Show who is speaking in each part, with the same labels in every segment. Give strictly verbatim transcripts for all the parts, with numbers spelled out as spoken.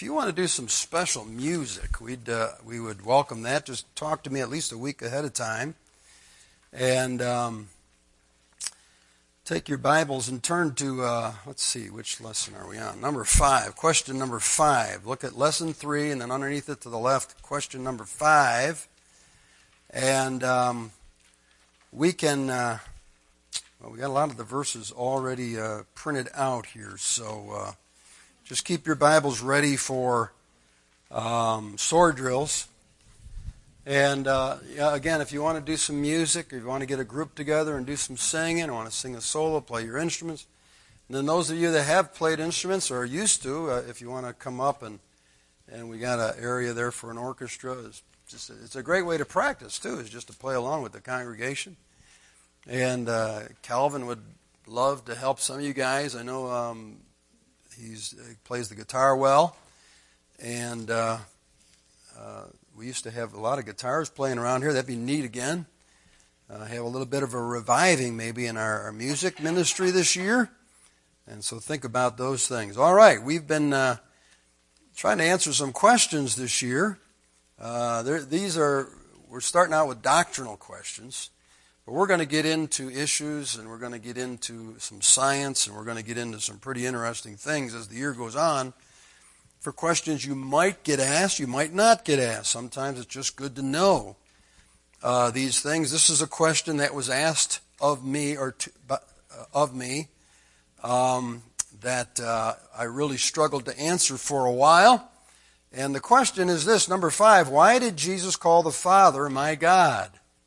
Speaker 1: If you want to do some special music, we'd uh, we would welcome that. Just talk to me at least a week ahead of time. And um, take your Bibles and turn to, uh, let's see, which lesson are we on? Number five, question number five. Look at lesson three, and then underneath it to the left, question number five. And um, we can, uh, well, we got a lot of the verses already uh, printed out here, so uh, just keep your Bibles ready for um, sword drills. And uh, yeah, again, if you want to do some music, if you want to get a group together and do some singing, or want to sing a solo, play your instruments. And then those of you that have played instruments or are used to, uh, if you want to come up and and we got an area there for an orchestra, it's just it's a great way to practice too. Is just to play along with the congregation. And uh, Calvin would love to help some of you guys. I know um, he's he plays the guitar well, and. Uh, uh, We used to have a lot of guitars playing around here. That'd be neat again. Uh, have a little bit of a reviving maybe in our, our music ministry this year. And so think about those things. All right, we've been uh, trying to answer some questions this year. Uh, there, these are, we're starting out with doctrinal questions. But we're going to get into issues, and we're going to get into some science, and we're going to get into some pretty interesting things as the year goes on. For questions you might get asked, you might not get asked. Sometimes it's just good to know uh, these things. This is a question that was asked of me, or to, uh, of me, um, that uh, I really struggled to answer for a while. And the question is this, number five: why did Jesus call the Father my God?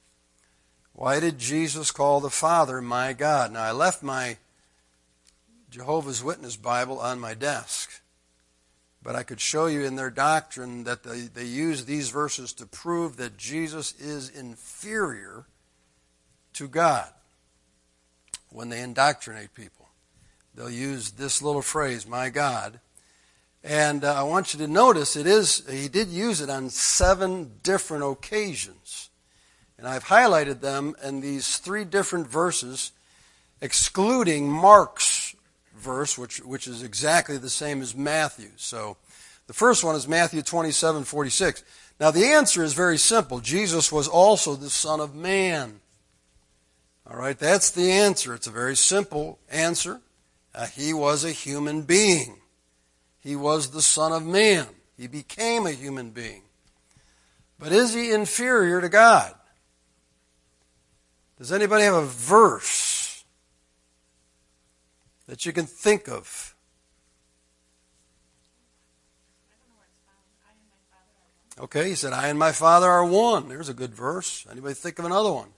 Speaker 1: Why did Jesus call the Father my God? Now, I left my Jehovah's Witness Bible on my desk. But I could show you in their doctrine that they, they use these verses to prove that Jesus is inferior to God. When they indoctrinate people, they'll use this little phrase, my God. And uh, I want you to notice it is, he did use it on seven different occasions. And I've highlighted them in these three different verses, excluding Mark's verse, which which is exactly the same as Matthew's. So the first one is Matthew twenty-seven forty-six. Now the answer is very simple. Jesus was also the Son of Man. All right, that's the answer. It's a very simple answer. Uh, he was a human being. He was the Son of Man. He became a human being. But is he inferior to God? Does anybody have a verse that you can think of? Okay, he said, I and my Father are one. There's a good verse. Anybody think of another one?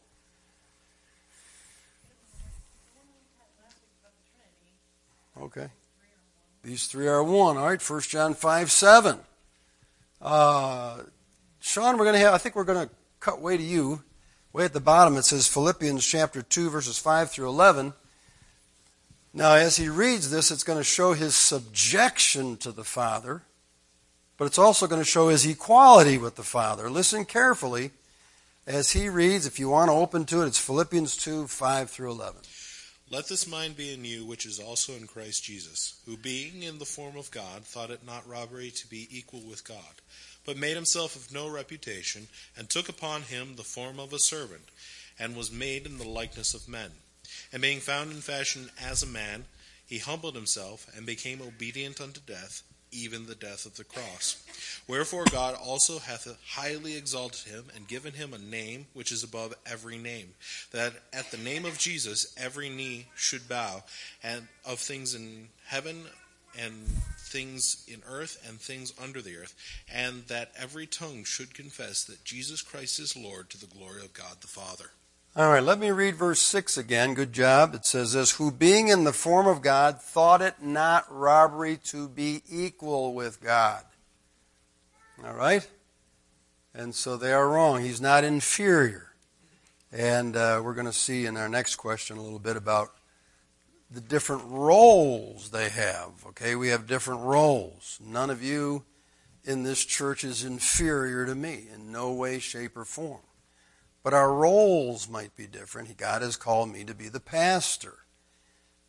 Speaker 1: Okay. These three are one. All right, First John five seven. Uh, Sean, we're going to have, I think we're going to cut way to you. Way at the bottom it says Philippians chapter two, verses five through eleven. Now, as he reads this, it's going to show his subjection to the Father, but it's also going to show his equality with the Father. Listen carefully as he reads. If you want to open to it, it's Philippians two, five through eleven.
Speaker 2: Let this mind be in you, which is also in Christ Jesus, who being in the form of God, thought it not robbery to be equal with God, but made himself of no reputation, and took upon him the form of a servant, and was made in the likeness of men. And being found in fashion as a man, he humbled himself, and became obedient unto death, even the death of the cross. Wherefore God also hath highly exalted him, and given him a name which is above every name, that at the name of Jesus every knee should bow, and of things in heaven and things in earth and things under the earth, and that every tongue should confess that Jesus Christ is Lord, to the glory of God the Father.
Speaker 1: All right, let me read verse six again. Good job. It says this, who being in the form of God thought it not robbery to be equal with God. All right? And so they are wrong. He's not inferior. And uh, we're going to see in our next question a little bit about the different roles they have. Okay, we have different roles. None of you in this church is inferior to me in no way, shape, or form. But our roles might be different. God has called me to be the pastor.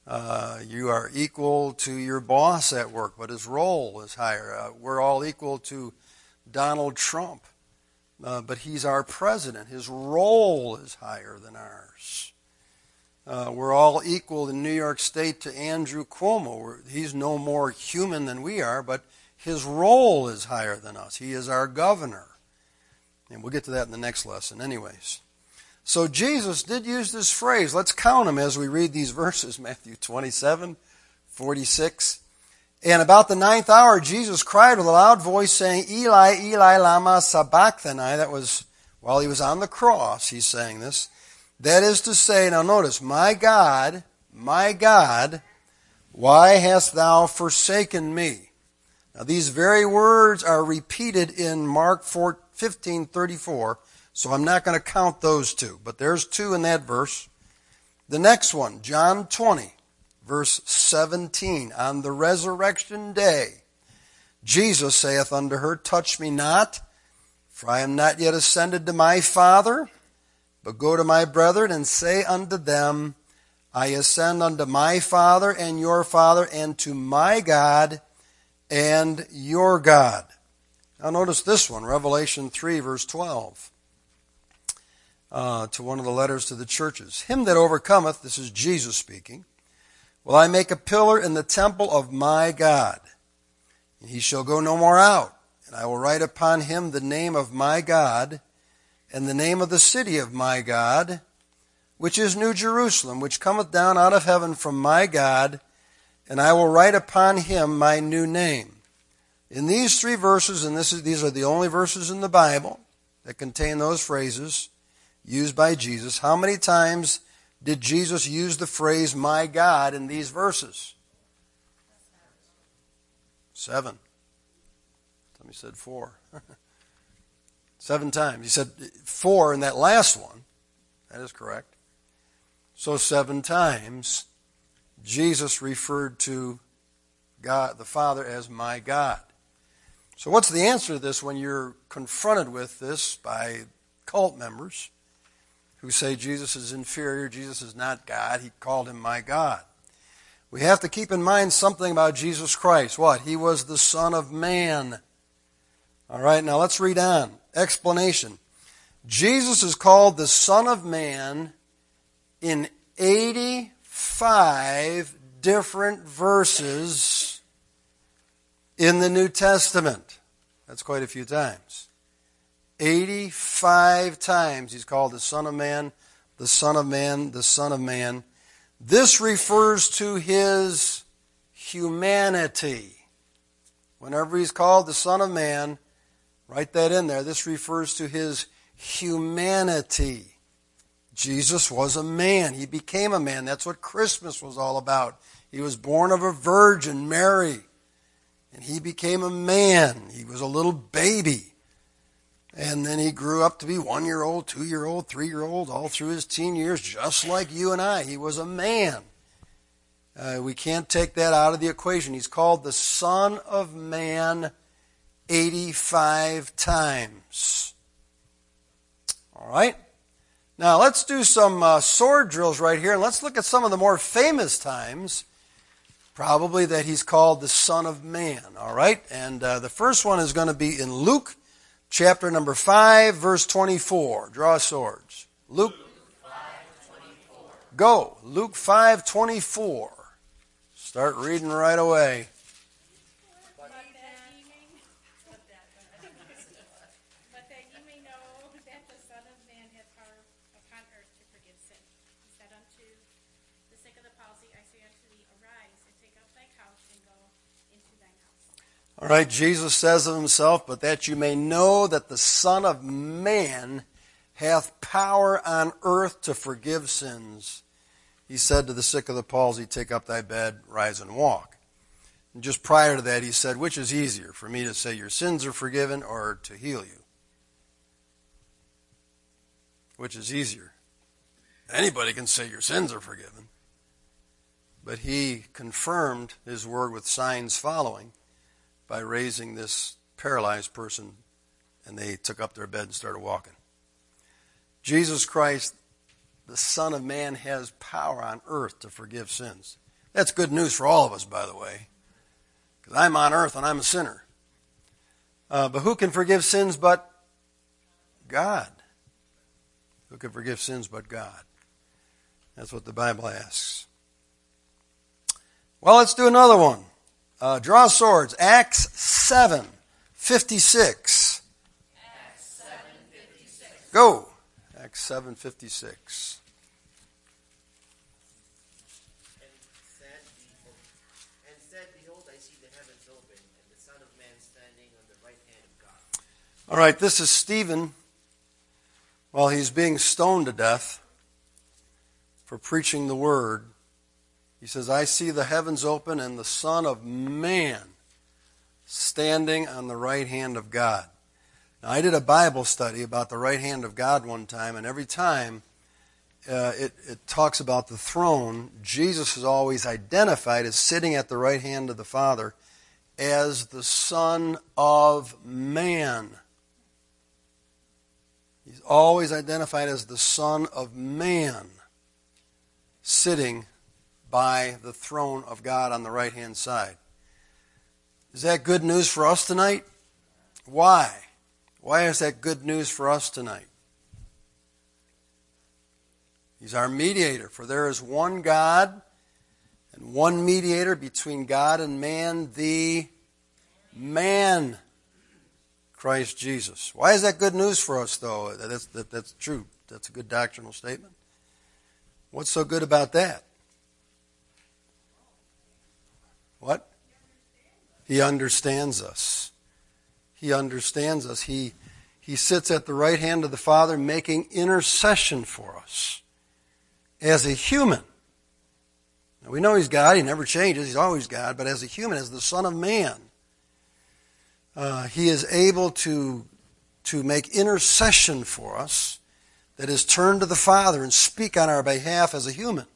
Speaker 1: Uh, you are equal to your boss at work, but his role is higher. Uh, we're all equal to Donald Trump, uh, but he's our president. His role is higher than ours. Uh, we're all equal in New York State to Andrew Cuomo. We're, he's no more human than we are, but his role is higher than us. He is our governor. And we'll get to that in the next lesson anyways. So Jesus did use this phrase. Let's count them as we read these verses. Matthew twenty-seven, forty-six. And about the ninth hour, Jesus cried with a loud voice, saying, Eli, Eli, lama sabachthani. That was while he was on the cross, he's saying this. That is to say, now notice, my God, my God, why hast thou forsaken me? Now these very words are repeated in Mark fifteen thirty-four. So I'm not going to count those two, but there's two in that verse. The next one, John twenty, verse seventeen. On the resurrection day, Jesus saith unto her, touch me not, for I am not yet ascended to my Father, but go to my brethren and say unto them, I ascend unto my Father and your Father, and to my God and your God. Now notice this one, Revelation three, verse twelve. Uh, to one of the letters to the churches. Him that overcometh, this is Jesus speaking, will I make a pillar in the temple of my God. And he shall go no more out. And I will write upon him the name of my God, and the name of the city of my God, which is New Jerusalem, which cometh down out of heaven from my God, and I will write upon him my new name. In these three verses, and this is, these are the only verses in the Bible that contain those phrases, used by Jesus. How many times did Jesus use the phrase, my God, in these verses? Seven. Somebody said four. Seven times. He said four in that last one. That is correct. So seven times Jesus referred to God, the Father, as my God. So what's the answer to this when you're confronted with this by cult members who say Jesus is inferior, Jesus is not God, he called him my God? We have to keep in mind something about Jesus Christ. What? He was the Son of Man. All right, now let's read on. Explanation. Jesus is called the Son of Man in eighty-five different verses in the New Testament. That's quite a few times. eighty-five times he's called the Son of Man, the Son of Man, the Son of Man. This refers to his humanity. Whenever he's called the Son of Man, write that in there. This refers to his humanity. Jesus was a man. He became a man. That's what Christmas was all about. He was born of a virgin, Mary. And he became a man. He was a little baby. And then he grew up to be one-year-old, two-year-old, three-year-old, all through his teen years, just like you and I. He was a man. Uh, we can't take that out of the equation. He's called the Son of Man eighty-five times. All right? Now, let's do some uh, sword drills right here, and let's look at some of the more famous times, probably, that he's called the Son of Man. All right? And uh, the first one is going to be in Luke chapter number five, verse twenty-four. Draw swords. Luke, Luke five twenty-four. Go. Luke five twenty-four. Start reading right away.
Speaker 3: But that ye may know that the Son of Man hath power upon earth to forgive sin. He said unto the sick of the palsy, I say unto thee, arise, and take up thy couch, and go into thine house.
Speaker 1: All right, Jesus says of himself, but that you may know that the Son of Man hath power on earth to forgive sins. He said to the sick of the palsy, take up thy bed, rise and walk. And just prior to that, he said, which is easier, for me to say your sins are forgiven or to heal you? Which is easier? Anybody can say your sins are forgiven. But he confirmed his word with signs following by raising this paralyzed person, and they took up their bed and started walking. Jesus Christ, the Son of Man, has power on earth to forgive sins. That's good news for all of us, by the way, because I'm on earth and I'm a sinner. Uh, but who can forgive sins but God? Who can forgive sins but God? That's what the Bible asks. Well, let's do another one. Uh, draw swords. Acts seven fifty-six.
Speaker 4: Acts seven fifty-six.
Speaker 1: Go. Acts seven fifty-six.
Speaker 4: And said, behold, and said, Behold, I see the heavens open, and the Son of Man standing on the right hand of God.
Speaker 1: All right, this is Stephen while he's being stoned to death for preaching the word. He says, I see the heavens open and the Son of Man standing on the right hand of God. Now, I did a Bible study about the right hand of God one time, and every time uh, it, it talks about the throne, Jesus is always identified as sitting at the right hand of the Father as the Son of Man. He's always identified as the Son of Man, sitting by the throne of God on the right-hand side. Is that good news for us tonight? Why? Why is that good news for us tonight? He's our mediator, for there is one God and one mediator between God and man, the man, Christ Jesus. Why is that good news for us, though? That's, that, that's true. That's a good doctrinal statement. What's so good about that? What? He understands us. He understands us. He, he sits at the right hand of the Father making intercession for us as a human. Now, we know He's God. He never changes. He's always God. But as a human, as the Son of Man, uh, He is able to, to make intercession for us, that is, turn to the Father and speak on our behalf as a human.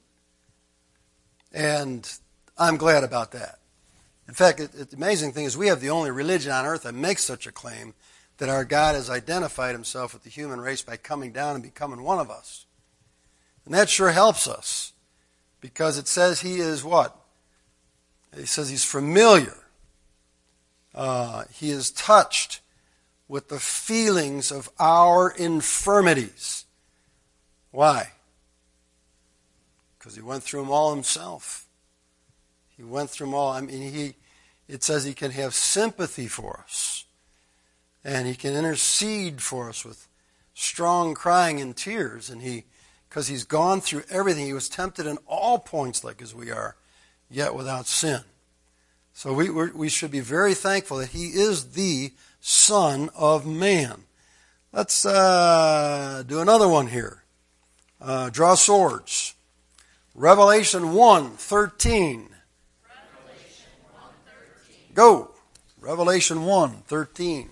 Speaker 1: And I'm glad about that. In fact, it, it, the amazing thing is we have the only religion on earth that makes such a claim, that our God has identified Himself with the human race by coming down and becoming one of us. And that sure helps us, because it says He is what? It says He's familiar. Uh, he is touched with the feelings of our infirmities. Why? Because He went through them all Himself. He went through them all. I mean, he. It says He can have sympathy for us. And He can intercede for us with strong crying and tears. And He, because He's gone through everything. He was tempted in all points like as we are, yet without sin. So we we're, we should be very thankful that He is the Son of Man. Let's uh, do another one here. Uh, draw swords. Revelation one thirteen.
Speaker 4: Revelation one thirteen.
Speaker 1: Go. Revelation one thirteen.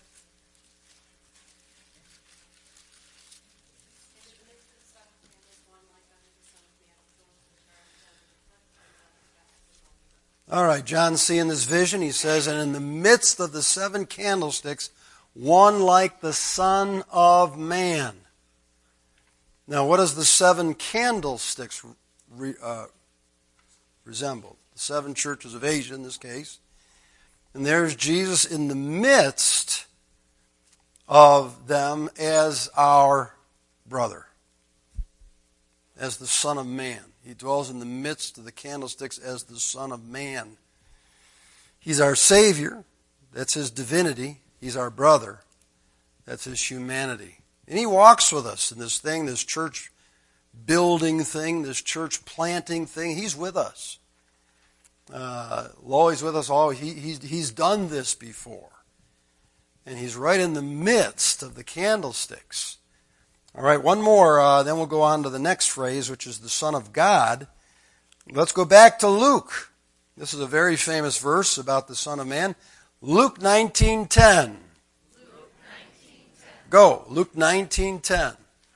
Speaker 1: All right, John's seeing this vision. He says, and in the midst of the seven candlesticks, one like the Son of Man. Now, what does the seven candlesticks re, uh, resemble? The seven churches of Asia in this case. And there's Jesus in the midst of them as our brother, as the Son of Man. He dwells in the midst of the candlesticks as the Son of Man. He's our Savior. That's His divinity. He's our brother. That's His humanity. And He walks with us in this thing, this church building thing, this church planting thing. He's with us. Uh, Loy's with us all. He, he's, he's done this before. And He's right in the midst of the candlesticks. All right, one more, uh, then we'll go on to the next phrase, which is the Son of God. Let's go back to Luke. This is a very famous verse about the Son of Man. Luke nineteen ten.
Speaker 4: Luke nineteen ten.
Speaker 1: Go, Luke nineteen ten.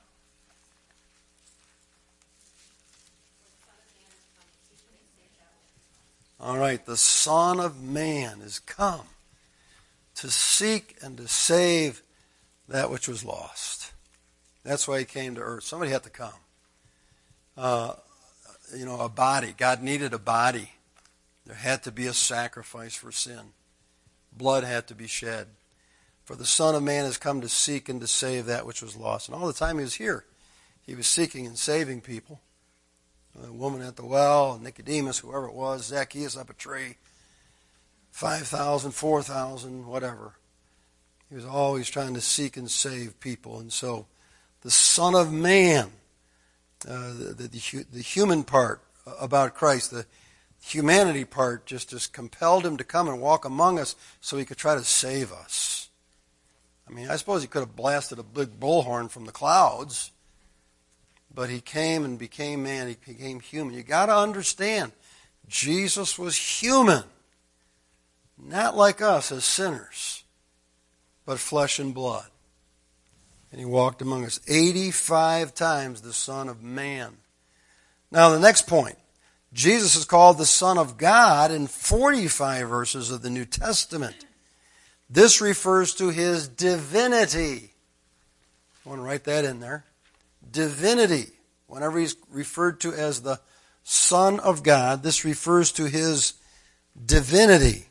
Speaker 1: All right, the Son of Man is come to seek and to save that which was lost. That's why He came to earth. Somebody had to come. Uh, you know, a body. God needed a body. There had to be a sacrifice for sin. Blood had to be shed. For the Son of Man has come to seek and to save that which was lost. And all the time he was here, he was seeking and saving people. The woman at the well, Nicodemus, whoever it was, Zacchaeus up a tree, five thousand, four thousand, whatever. He was always trying to seek and save people. And so the Son of Man, uh, the, the, the human part about Christ, the humanity part just, just compelled him to come and walk among us so he could try to save us. I mean, I suppose he could have blasted a big bullhorn from the clouds, but he came and became man. He became human. You got to understand, Jesus was human, not like us as sinners, but flesh and blood. And he walked among us eighty-five times, the Son of Man. Now, the next point. Jesus is called the Son of God in forty-five verses of the New Testament. This refers to his divinity. I want to write that in there. Divinity. Whenever he's referred to as the Son of God, this refers to his divinity.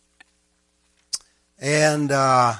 Speaker 1: And uh,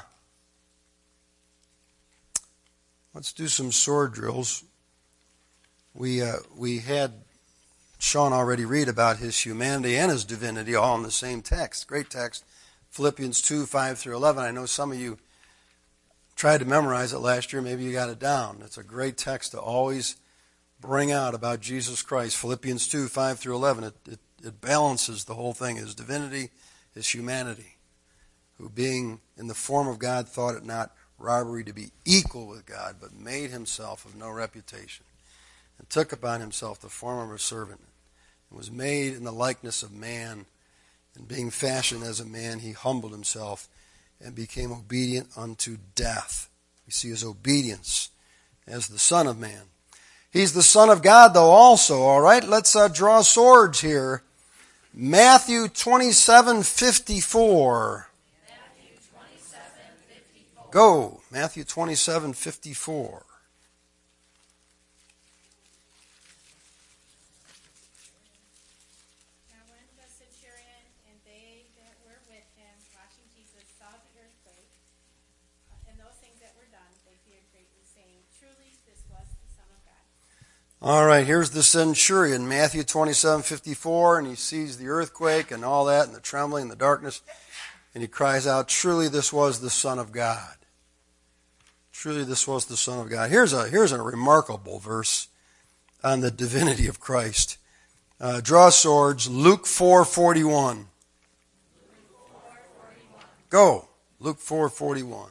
Speaker 1: let's do some sword drills. We uh, we had Sean already read about his humanity and his divinity all in the same text. Great text. Philippians two, five through eleven. I know some of you tried to memorize it last year. Maybe you got it down. It's a great text to always bring out about Jesus Christ. Philippians two, five through eleven. It, it, it balances the whole thing. His divinity, his humanity. Who being in the form of God thought it not robbery to be equal with God, but made himself of no reputation, and took upon himself the form of a servant, and was made in the likeness of man, and being fashioned as a man, he humbled himself and became obedient unto death. We see his obedience as the Son of Man. He's the Son of God, though, also. All right, let's uh, draw swords here. Matthew twenty-seven fifty-four.
Speaker 3: Matthew twenty-seven fifty-four.
Speaker 1: Go, Matthew twenty-seven fifty-four. All right, here's the centurion, Matthew twenty-seven fifty-four, and he sees the earthquake and all that, and the trembling and the darkness, and he cries out, truly this was the Son of God. Truly this was the Son of God. Here's a, here's a remarkable verse on the divinity of Christ. Uh, draw swords, Luke four forty-one. Go, Luke four forty-one.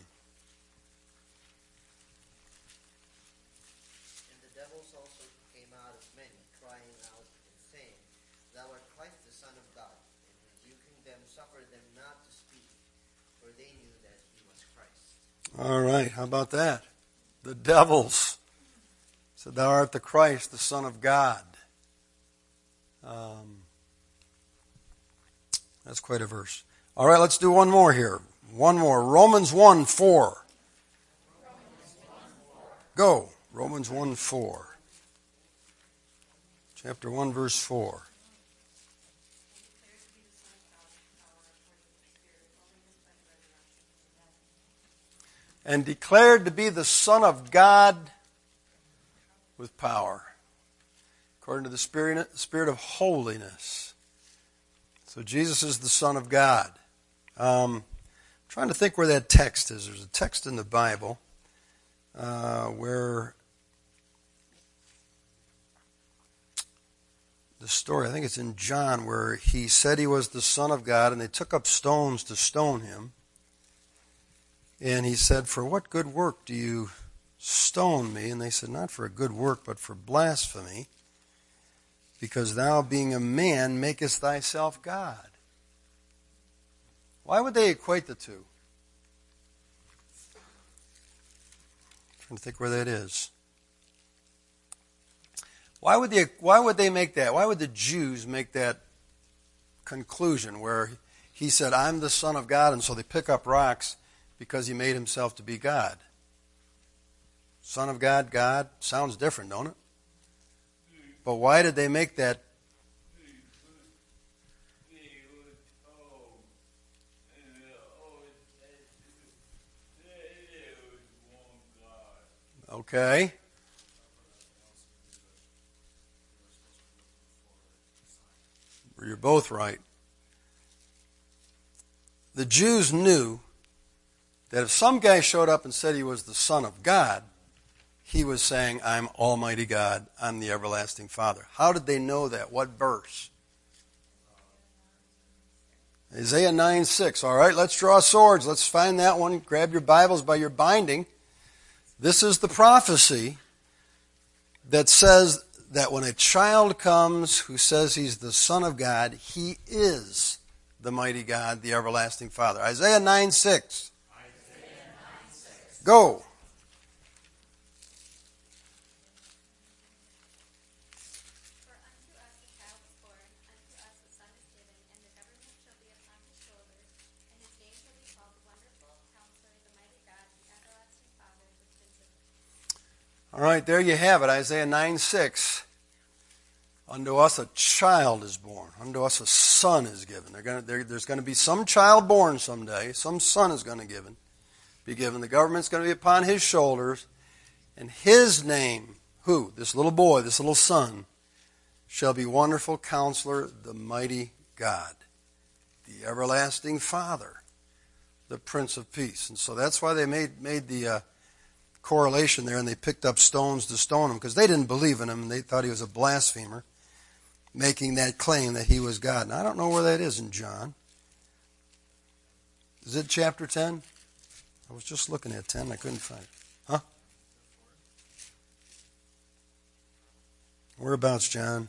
Speaker 1: All right, how about that? The devils said, thou art the Christ, the Son of God. Um, that's quite a verse. All right, let's do one more here. One more. Romans one four. Go. Romans one four. Chapter one, verse four. And declared to be the Son of God with power, according to the Spirit, Spirit of holiness. So Jesus is the Son of God. Um, I'm trying to think where that text is. There's a text in the Bible uh, where the story, I think it's in John, where he said he was the Son of God, and they took up stones to stone him. And he said, for what good work do you stone me? And they said, not for a good work, but for blasphemy, because thou, being a man, makest thyself God. Why would they equate the two? I'm trying to think where that is. Why would they, why would they make that? Why would the Jews make that conclusion where he said, I'm the Son of God, and so they pick up rocks because he made himself to be God? Son of God, God, sounds different, don't it? But why did they make that? Okay. You're both right. The Jews knew that if some guy showed up and said he was the Son of God, he was saying, I'm Almighty God, I'm the Everlasting Father. How did they know that? What verse? Isaiah nine six. All right, let's draw swords. Let's find that one. Grab your Bibles by your binding. This is the prophecy that says that when a child comes who says he's the Son of God, he is the mighty God, the everlasting Father. Isaiah nine six. Isaiah nine six. Go.
Speaker 5: For unto us a child is born, unto us a son is given, and the government shall be upon his shoulders, and his name shall be called Wonderful, Counselor, the Mighty God, the Everlasting Father, the Prince of Peace.
Speaker 1: All right, there you have it, Isaiah nine six. Unto us a child is born. Unto us a son is given. They're gonna, they're, there's going to be some child born someday. Some son is going to given, be given. The government's going to be upon his shoulders. And his name, who? This little boy, this little son, shall be Wonderful Counselor, the Mighty God, the Everlasting Father, the Prince of Peace. And so that's why they made, made the uh, correlation there, and they picked up stones to stone him, because they didn't believe in him, and they thought he was a blasphemer, making that claim that he was God. And I don't know where that is in John. Is it chapter ten? I was just looking at ten. I couldn't find it. Huh? Whereabouts, John?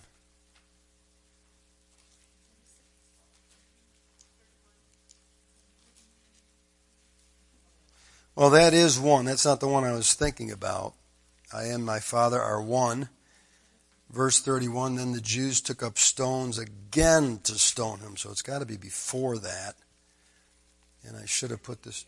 Speaker 1: Well, that is one. That's not the one I was thinking about. I and my Father are one. Verse thirty-one, then the Jews took up stones again to stone him. So it's got to be before that. And I should have put this.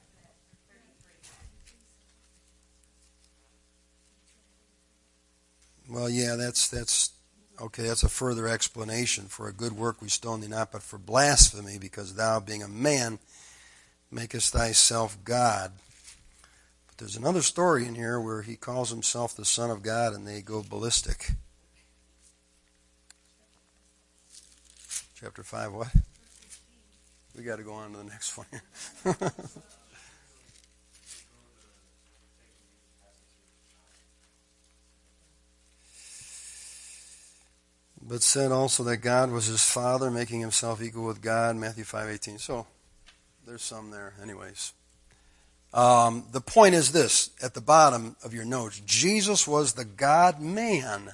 Speaker 1: Well, yeah, that's, that's, okay, that's a further explanation. For a good work we stone thee not, but for blasphemy, because thou, being a man, makest thyself God. But there's another story in here where he calls himself the Son of God, and they go ballistic. Chapter five, what? We got to go on to the next one here. But said also that God was his Father, making himself equal with God, Matthew five eighteen. So there's some there anyways. Um, the point is this, at the bottom of your notes, Jesus was the God-man.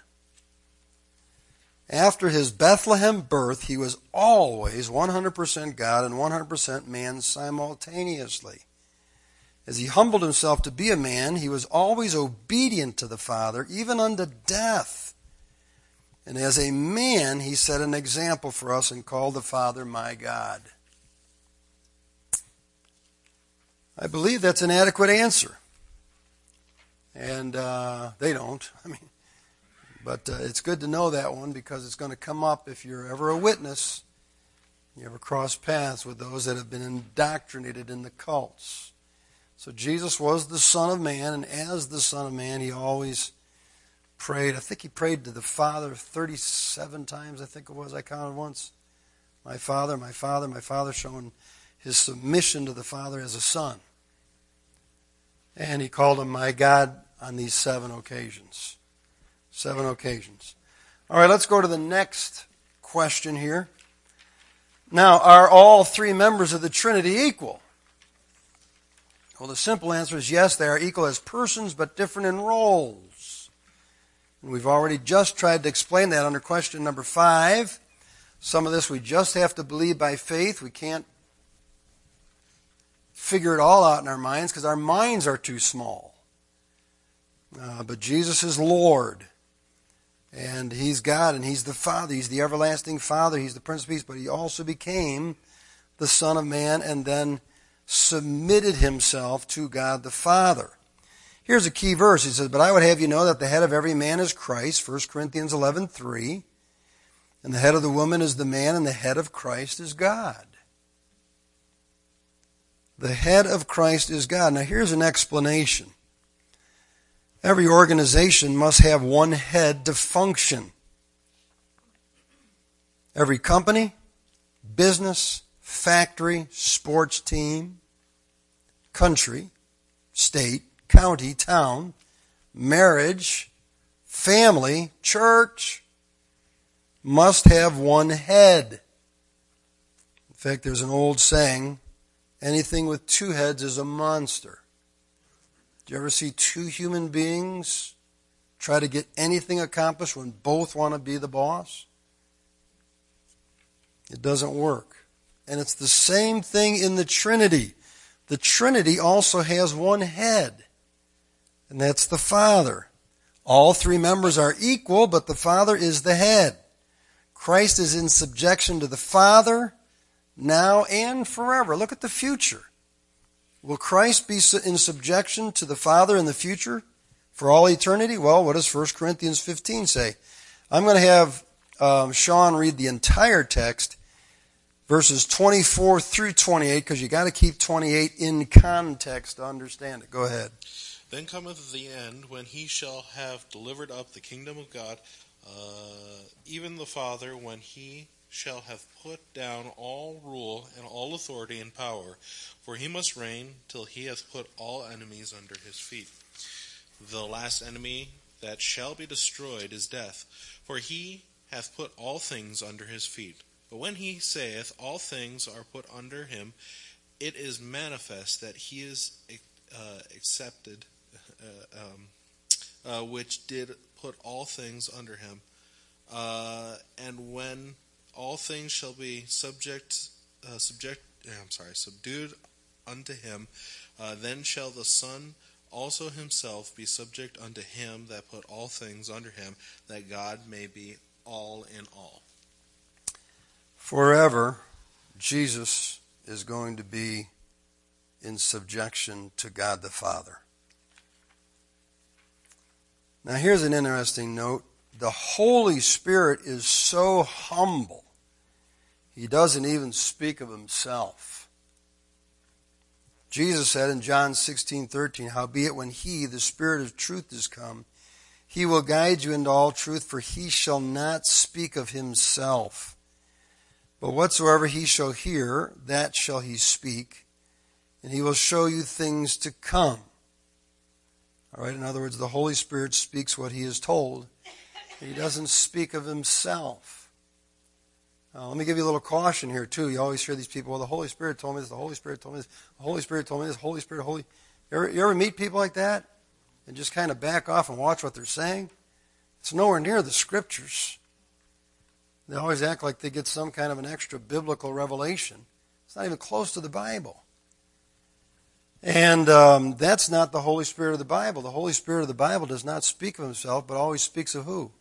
Speaker 1: After his Bethlehem birth, he was always one hundred percent God and one hundred percent man simultaneously. As he humbled himself to be a man, he was always obedient to the Father, even unto death. And as a man, he set an example for us and called the Father my God. I believe that's an adequate answer. And uh, they don't. I mean, but uh, it's good to know that one, because it's going to come up if you're ever a witness. You ever cross paths with those that have been indoctrinated in the cults. So Jesus was the Son of Man, and as the Son of Man, he always prayed. I think he prayed to the Father thirty-seven times, I think it was. I counted once. My Father, my Father, my Father, showing his submission to the Father as a son. And he called him my God on these seven occasions. Seven occasions. All right, let's go to the next question here. Now, are all three members of the Trinity equal? Well, the simple answer is yes, they are equal as persons, but different in roles. And we've already just tried to explain that under question number five. Some of this we just have to believe by faith. We can't figure it all out in our minds because our minds are too small. Uh, but Jesus is Lord. And he's God, and he's the Father. He's the everlasting Father. He's the Prince of Peace. But he also became the Son of Man and then submitted himself to God the Father. Here's a key verse. He says, but I would have you know that the head of every man is Christ, First Corinthians eleven three. And the head of the woman is the man, and the head of Christ is God. The head of Christ is God. Now here's an explanation. Every organization must have one head to function. Every company, business, factory, sports team, country, state, county, town, marriage, family, church, must have one head. In fact, there's an old saying, anything with two heads is a monster. Do you ever see two human beings try to get anything accomplished when both want to be the boss? It doesn't work. And it's the same thing in the Trinity. The Trinity also has one head, and that's the Father. All three members are equal, but the Father is the head. Christ is in subjection to the Father now and forever. Look at the future. Will Christ be in subjection to the Father in the future for all eternity? Well, what does First Corinthians fifteen say? I'm going to have um, Sean read the entire text, verses twenty-four through twenty-eight, because you got to keep twenty-eight in context to understand it. Go ahead.
Speaker 2: Then cometh the end, when he shall have delivered up the kingdom of God, uh, even the Father, when he shall have put down all rule and all authority and power. For he must reign till he hath put all enemies under his feet. The last enemy that shall be destroyed is death. For he hath put all things under his feet. But when he saith, all things are put under him, it is manifest that he is uh, accepted, uh, um, uh, which did put all things under him. Uh, and when all things shall be subject, uh, subject, I'm sorry, subdued unto him, uh, then shall the Son also himself be subject unto him that put all things under him, that God may be all in all.
Speaker 1: Forever, Jesus is going to be in subjection to God the Father. Now here's an interesting note. The Holy Spirit is so humble, he doesn't even speak of himself. Jesus said in John sixteen thirteen, howbeit when he, the Spirit of truth, is come, he will guide you into all truth, for he shall not speak of himself. But whatsoever he shall hear, that shall he speak, and he will show you things to come. All right, in other words, the Holy Spirit speaks what he is told. He doesn't speak of himself. Uh, let me give you a little caution here, too. You always hear these people, well, the Holy Spirit told me this, the Holy Spirit told me this, the Holy Spirit told me this, Holy Spirit, Holy... You ever, you ever meet people like that and just kind of back off and watch what they're saying? It's nowhere near the Scriptures. They always act like they get some kind of an extra biblical revelation. It's not even close to the Bible. And um, that's not the Holy Spirit of the Bible. The Holy Spirit of the Bible does not speak of himself, but always speaks of who?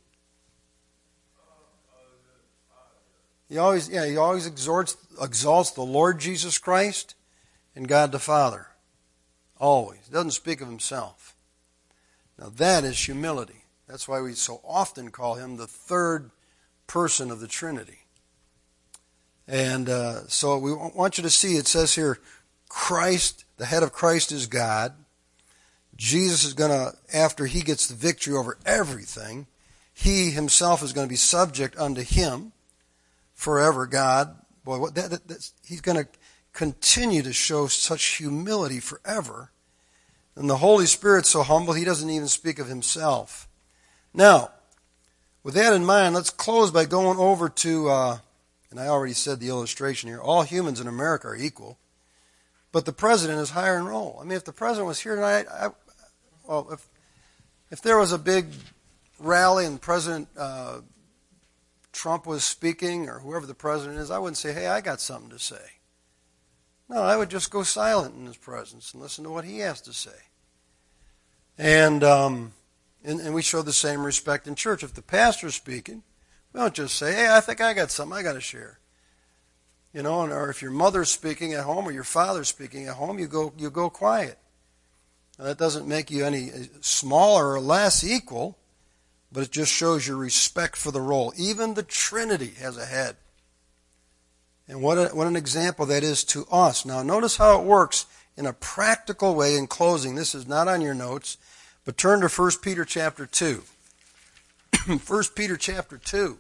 Speaker 1: He always, yeah, he always exhorts, exalts the Lord Jesus Christ and God the Father. Always. He doesn't speak of himself. Now that is humility. That's why we so often call him the third person of the Trinity. And uh, so we want you to see, it says here, Christ, the head of Christ is God. Jesus is going to, after he gets the victory over everything, he himself is going to be subject unto him forever. God, boy, what, that, that, that's, he's going to continue to show such humility forever. And the Holy Spirit's so humble, he doesn't even speak of himself. Now, with that in mind, let's close by going over to, uh, and I already said the illustration here, all humans in America are equal, but the president is higher in role. I mean, if the president was here tonight, I, well, if if there was a big rally and President uh, Trump was speaking, or whoever the president is, I wouldn't say, hey, I got something to say. No, I would just go silent in his presence and listen to what he has to say. And, um, and, and we show the same respect in church. If the pastor's speaking, we don't just say, hey, I think I got something I got to share. You know, or if your mother's speaking at home or your father's speaking at home, you go you go quiet. Now, that doesn't make you any smaller or less equal, but it just shows your respect for the role. Even the Trinity has a head. And what, a, what an example that is to us. Now, notice how it works in a practical way in closing. This is not on your notes, but turn to First Peter chapter two. First Peter chapter two.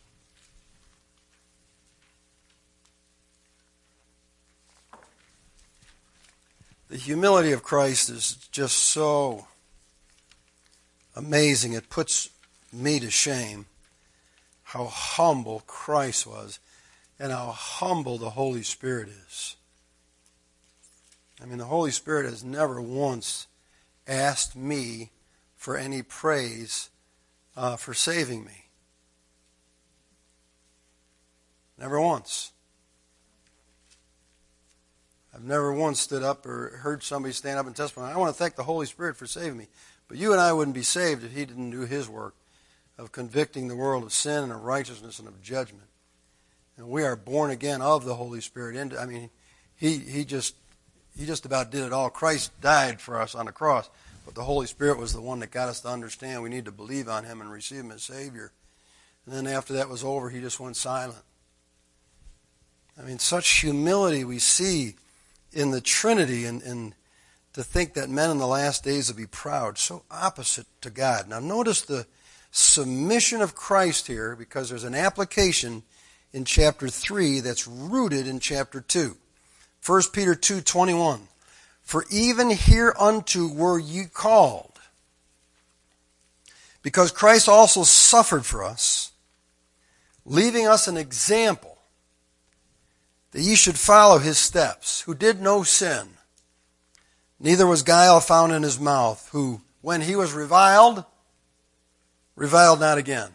Speaker 1: The humility of Christ is just so amazing. It puts me to shame how humble Christ was and how humble the Holy Spirit is. I mean, the Holy Spirit has never once asked me for any praise uh, for saving me. Never once. I've never once stood up or heard somebody stand up and testify, I want to thank the Holy Spirit for saving me. But you and I wouldn't be saved if He didn't do His work of convicting the world of sin and of righteousness and of judgment. And we are born again of the Holy Spirit. And I mean, He He just He just about did it all. Christ died for us on the cross, but the Holy Spirit was the one that got us to understand we need to believe on Him and receive Him as Savior. And then after that was over, He just went silent. I mean, such humility we see in the Trinity, and, and to think that men in the last days will be proud, so opposite to God. Now notice the submission of Christ here, because there's an application in chapter three that's rooted in chapter two. First Peter two twenty-one. For even hereunto were ye called, because Christ also suffered for us, leaving us an example, that ye should follow His steps, who did no sin, neither was guile found in His mouth, who, when He was reviled, reviled not again.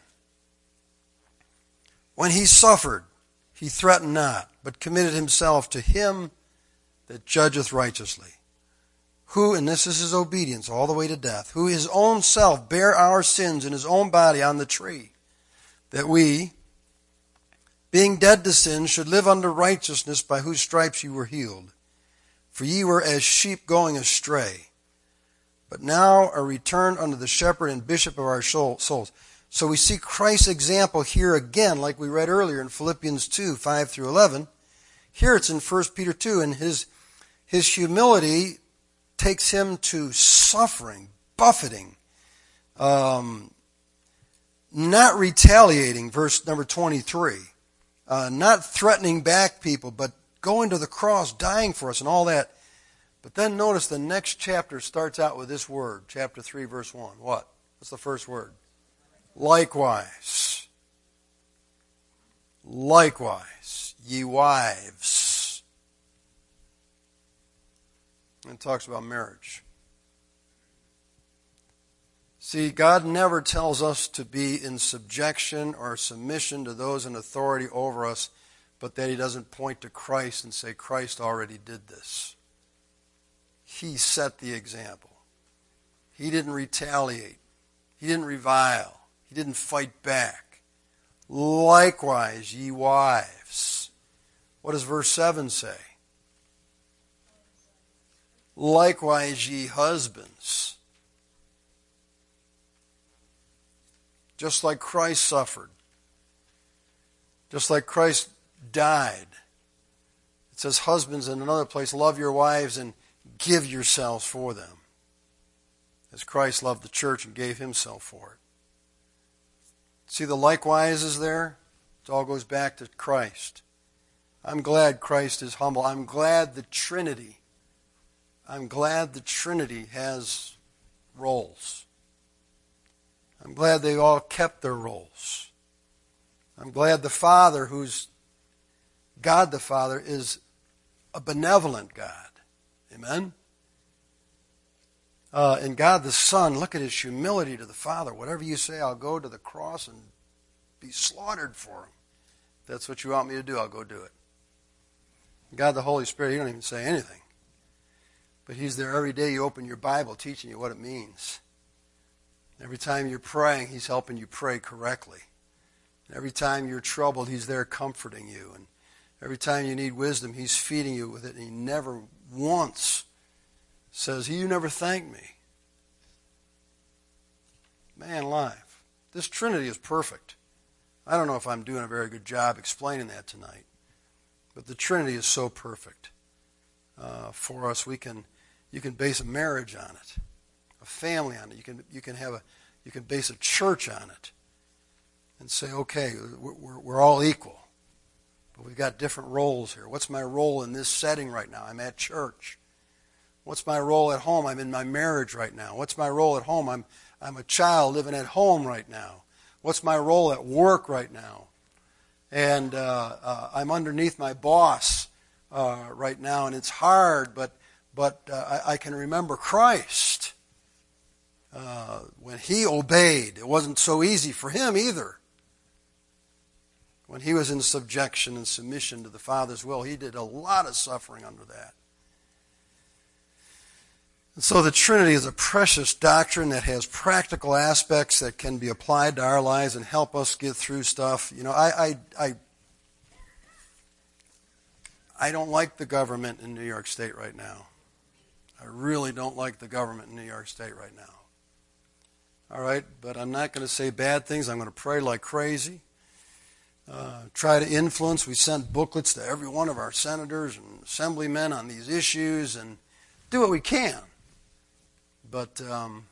Speaker 1: When He suffered, He threatened not, but committed Himself to Him that judgeth righteously, who, and this is His obedience all the way to death, who His own self bare our sins in His own body on the tree, that we, being dead to sin, should live unto righteousness, by whose stripes ye were healed. For ye were as sheep going astray, but now are returned unto the shepherd and bishop of our souls. So we see Christ's example here again, like we read earlier in Philippians two, five through eleven. Here it's in First Peter two, and his, his humility takes Him to suffering, buffeting, um, not retaliating, verse number twenty-three. Uh, not threatening back people, but going to the cross, dying for us and all that. But then notice the next chapter starts out with this word, chapter three, verse one. What? What's the first word? Likewise. Likewise, ye wives. And it talks about marriage. See, God never tells us to be in subjection or submission to those in authority over us, but that He doesn't point to Christ and say, Christ already did this. He set the example. He didn't retaliate. He didn't revile. He didn't fight back. Likewise, ye wives. What does verse seven say? Likewise, ye husbands. Just like Christ suffered. Just like Christ died. It says, husbands in another place, love your wives and give yourselves for them. As Christ loved the church and gave Himself for it. See the likewise is there? It all goes back to Christ. I'm glad Christ is humble. I'm glad the Trinity, I'm glad the Trinity has roles. I'm glad they all kept their roles. I'm glad the Father, who's God the Father, is a benevolent God. Amen? Uh, and God the Son, look at His humility to the Father. Whatever you say, I'll go to the cross and be slaughtered for Him. If that's what you want me to do, I'll go do it. God the Holy Spirit, He don't even say anything. But He's there every day you open your Bible teaching you what it means. Every time you're praying, He's helping you pray correctly. And every time you're troubled, He's there comforting you. And every time you need wisdom, He's feeding you with it. And He never once says, you never thanked me. Man alive. This Trinity is perfect. I don't know if I'm doing a very good job explaining that tonight, but the Trinity is so perfect uh, for us. We can, you can base a marriage on it, a family on it. You can, you can have a, you can base a church on it, and say, okay, we're, we're all equal, but we've got different roles here. What's my role in this setting right now? I'm at church. What's my role at home? I'm in my marriage right now. What's my role at home? I'm, I'm a child living at home right now. What's my role at work right now? And uh, uh, I'm underneath my boss uh, right now, and it's hard, but but uh, I, I can remember Christ. Uh, when he obeyed, it wasn't so easy for him either. When he was in subjection and submission to the Father's will, he did a lot of suffering under that. And so the Trinity is a precious doctrine that has practical aspects that can be applied to our lives and help us get through stuff. You know, I I I, I don't like the government in New York State right now. I really don't like the government in New York State right now. All right, but I'm not going to say bad things. I'm going to pray like crazy. Uh, try to influence. We sent booklets to every one of our senators and assemblymen on these issues, and do what we can. But, um,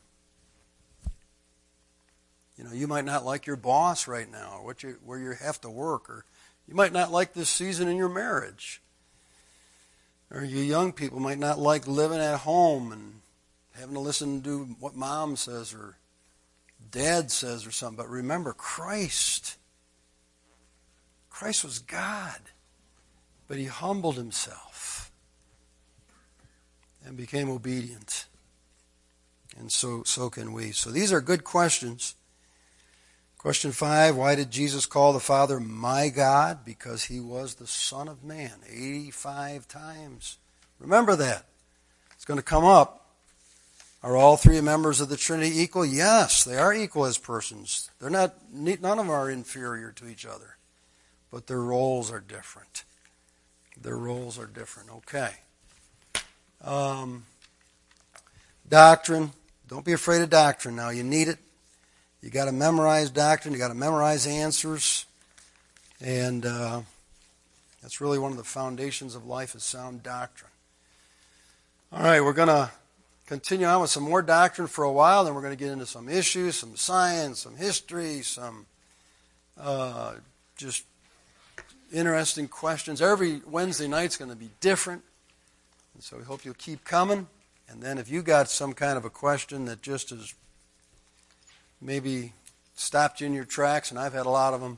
Speaker 1: you know, you might not like your boss right now, or what you, where you have to work, or you might not like this season in your marriage. Or you young people might not like living at home and having to listen to what mom says or dad says or something. But remember, Christ. Christ was God, but he humbled himself and became obedient. And so, so can we. So these are good questions. Question five, why did Jesus call the Father my God? Because he was the Son of Man, eighty-five times. Remember that. It's going to come up. Are all three members of the Trinity equal? Yes, they are equal as persons. They're not. None of them are inferior to each other, but their roles are different. Their roles are different. Okay. Um, doctrine. Don't be afraid of doctrine now. You need it. You got to memorize doctrine. You got to memorize answers. And uh, that's really one of the foundations of life is sound doctrine. All right, we're going to continue on with some more doctrine for a while. Then we're going to get into some issues, some science, some history, some uh, just interesting questions. Every Wednesday night's going to be different. And so we hope you'll keep coming. And then if you got some kind of a question that just has maybe stopped you in your tracks, and I've had a lot of them,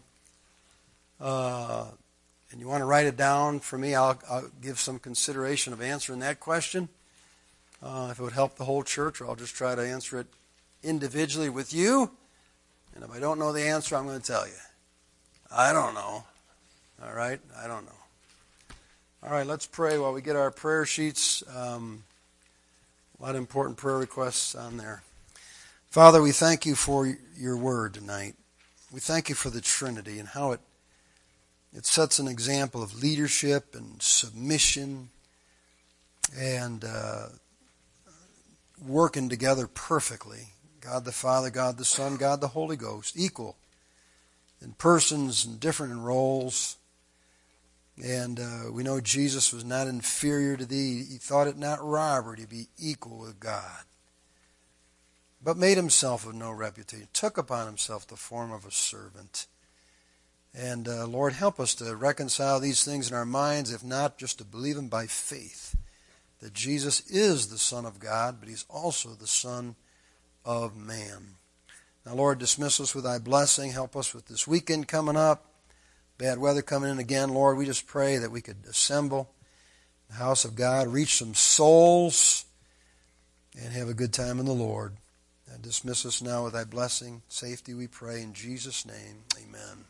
Speaker 1: uh, and you want to write it down for me, I'll, I'll give some consideration of answering that question. Uh, if it would help the whole church, or I'll just try to answer it individually with you. And if I don't know the answer, I'm going to tell you. I don't know. All right? I don't know. All right, let's pray while we get our prayer sheets. Um, a lot of important prayer requests on there. Father, we thank you for your word tonight. We thank you for the Trinity and how it it sets an example of leadership and submission and uh, working together perfectly. God the Father, God the Son, God the Holy Ghost, equal in persons and different in roles. And uh, we know Jesus was not inferior to thee. He thought it not robbery to be equal with God, but made himself of no reputation, took upon himself the form of a servant. And uh, Lord, help us to reconcile these things in our minds, if not just to believe them by faith, that Jesus is the Son of God, but he's also the Son of man. Now, Lord, dismiss us with thy blessing. Help us with this weekend coming up. Bad weather coming in again, Lord. We just pray that we could assemble the house of God, reach some souls, and have a good time in the Lord. And dismiss us now with thy blessing. Safety we pray in Jesus' name. Amen.